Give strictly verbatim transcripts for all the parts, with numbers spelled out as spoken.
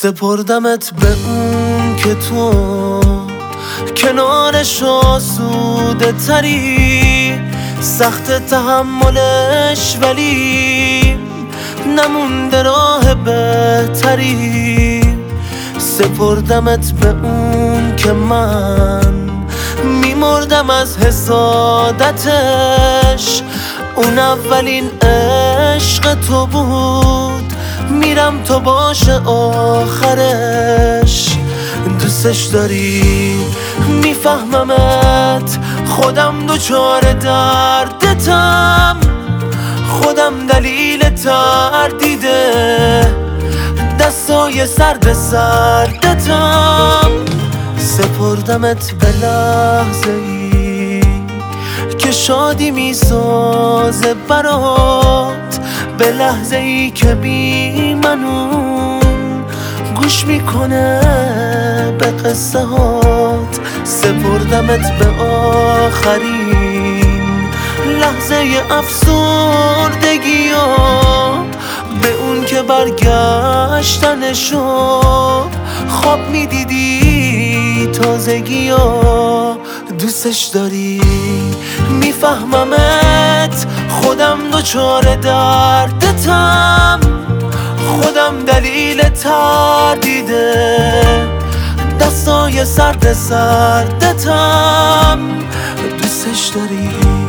سپردمت به اون که تو کنارش آسوده تری، سخت تحملش ولی نمونده راه بهتری. سپردمت به اون که من میمردم از حسادتش، اون اولین عشق تو بود، میرم تو باشه آخرش. دوستش داری میفهممت، خودم دوچار دردتم، خودم دلیل تردیده دستای سرد سردتم. سپردمت به لحظه ای که شادی میسازه برات، به لحظه ای که بی منون گوش میکنه به قصه هات. سپردمت به آخرین لحظه افسردگی ها، به اون که برگشتنشو خواب میدیدی تازگی ها. دوستش داری میفهممت، خودم دوچار دردتم، خودم دلیل تردیده دستای سرد سردتم. دوستش داری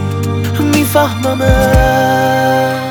میفهممت.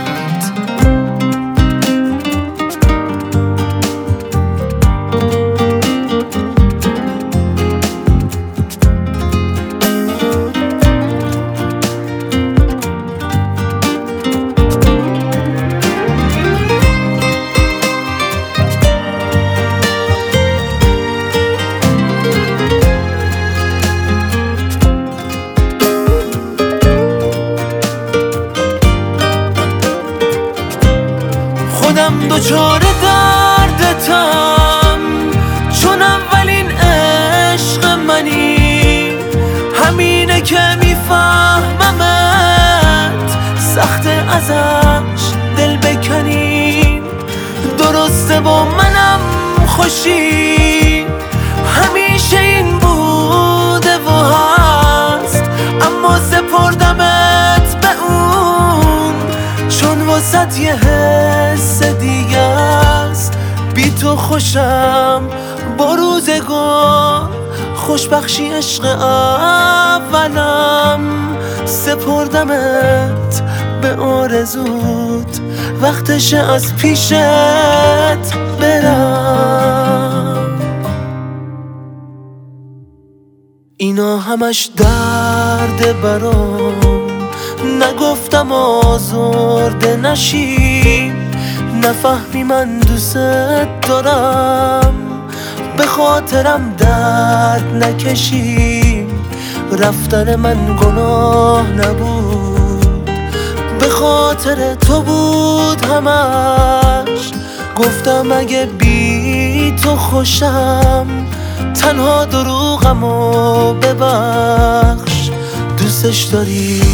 خودم دوچار دردتم، چون اولین عشق منی، همینه که میفهممت، سخت ازش دل بکنیم. درسته با منم خوشی، همیشه این بوده و هست، اما سپردمت به اون چون واسط یه حس دیگه است. بی تو خوشم با روزگار، خوشبخشی عشق اولم. سپردمت به آرزوت، وقتشه از پیشت برم. اینا همش درد برام، نگفتم آزرده نشی، نفهمی من دوست دارم، به خاطرم درد نکشی. رفتن من گناه نبود، به خاطر تو بود همش. گفتم اگه بی تو خوشم، تنها دروغمو ببخش. دوستش داری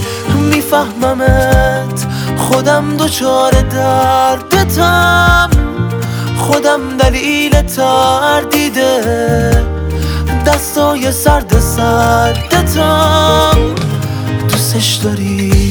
میفهممت، خودم دوچار دردتم، خودم دلیل تردیده دستای سرد سردتم. دوستش داری